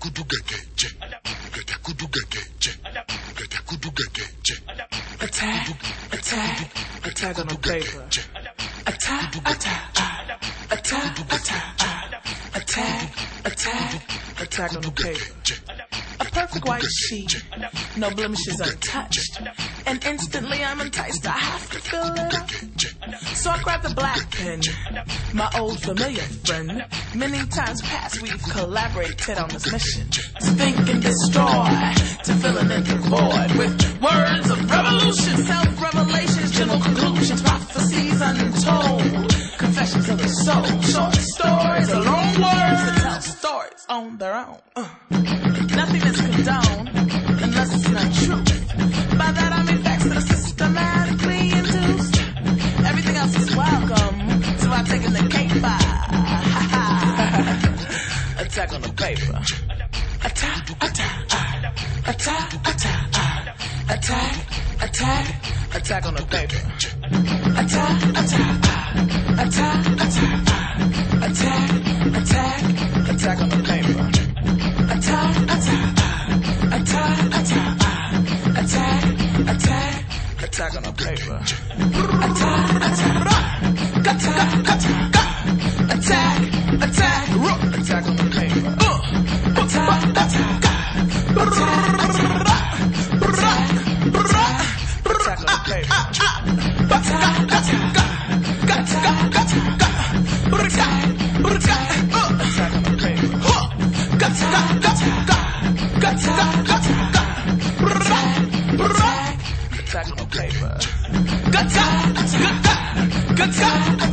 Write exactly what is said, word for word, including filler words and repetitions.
Attack, attack, attack on the paper. Attack, attack, attack, attack, attack, attack, attack on the paper. A perfect white sheet, no blemishes untouched, and instantly I'm enticed. I have to fill it up. So I grab the black pen, my old familiar friend. Many times past we've collaborated on this mission to think and destroy, to fill an empty void with words of revolution, self-revelations, general conclusions, prophecies untold, confessions of the soul, short stories, or long words that tell stories on their own. Uh. Nothing is condoned unless it's not true. By that I mean facts that are systematically induced. Everything else is welcome, so I've taken the cake by attack on the paper. Attack, attack, attack, attack, attack, attack, attack on the paper. Attack, attack, attack, attack, attack, attack, attack on the paper. Attack, attack, attack, attack, attack, attack, attack on the paper. Attack, attack, attack, attack, attack, attack, attack on the paper. Attack, attack, attack, attack, attack on the paper. Attack, attack, attack, attack, attack on the paper. Attack, attack on the paper.